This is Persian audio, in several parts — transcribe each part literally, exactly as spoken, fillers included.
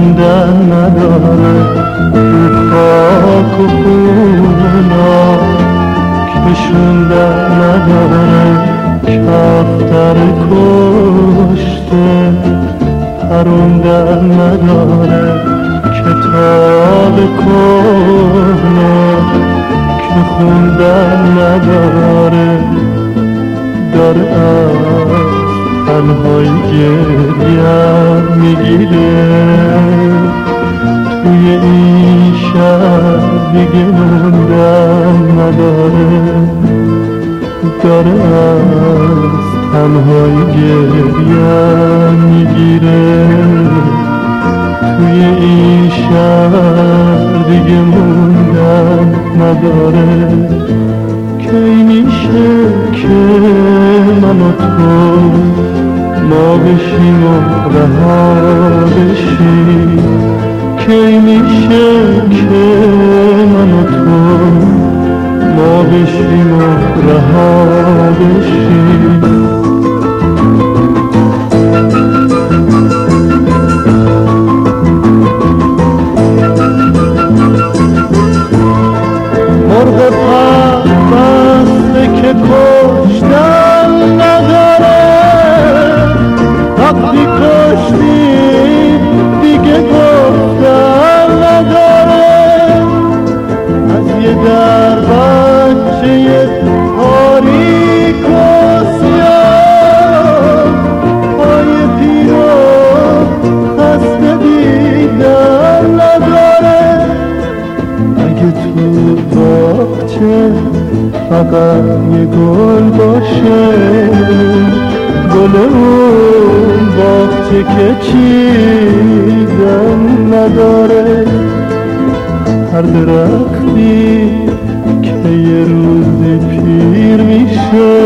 موندن نداره رو خاک و خونا، کشوندن نداره کفتر کشته، پروندن نداره کتاب کهنه که خوندن نداره. داره از تنهایی گریم میگیره، توی این شهر دیگه موندن نداره. داره از تنهایی گریم میگیره، توی این شهر دیگه موندن نداره. کی میشه که من و تو ما بشیم و رها بشیم؟ کی میشه که من و تو ما بشیم و رها بشیم؟ مرغ پربسته که کشتن نداره، وقتی کشتی دیگه گفتن نداره. از یه در بچه تاریک و سیاه پای پیرو خسته دیدن نداره. اگه تو باغچه فقط یه گل باشه، گل اون باغچه که چیدن نداره. هر درختی که یه روزی پیر میشه،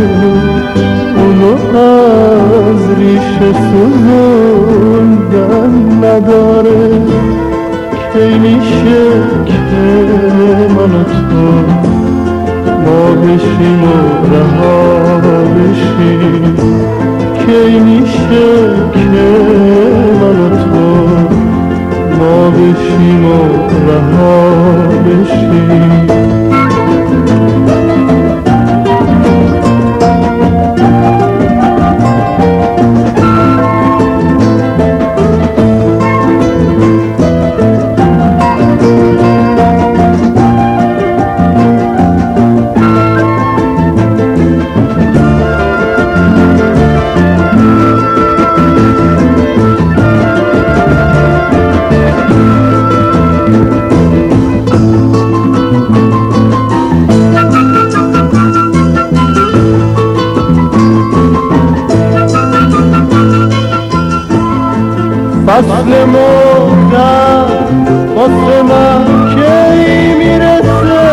اونو از ریشه سوزوندن نداره. کی میشه که من و تو ما بشیم و رها بشیم؟ کی میشه که من و تو ما بشیم و رها بشیم؟ فصل مردن واسه من کی میرسه؟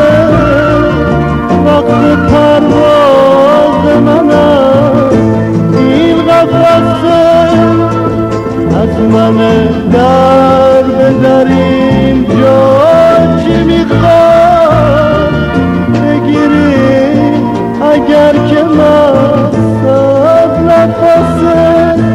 وقت پرواز منم این قفسه. از من در بدر اینجا چی میخواد بگیری اگر که من صد نفسه؟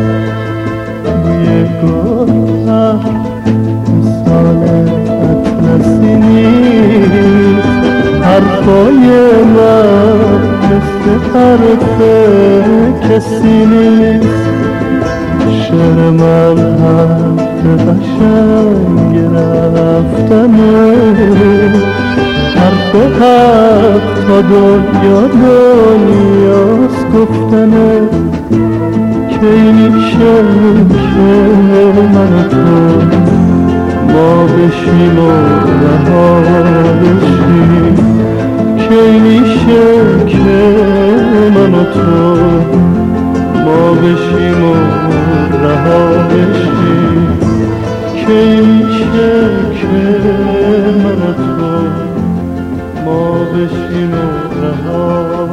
گفتم مثال اطلسی نیست، حرفای من مثل حرف کسی نیست. شعر من حرف قشنگ رفتنه، حرف حق تا دنیا دنیاست گفتنه. کی میشه که من و تو ما بشیم و رها بشیم؟ کی میشه که من و تو ما بشیم و رها بشیم؟ کی میشه که من و تو ما بشیم و رها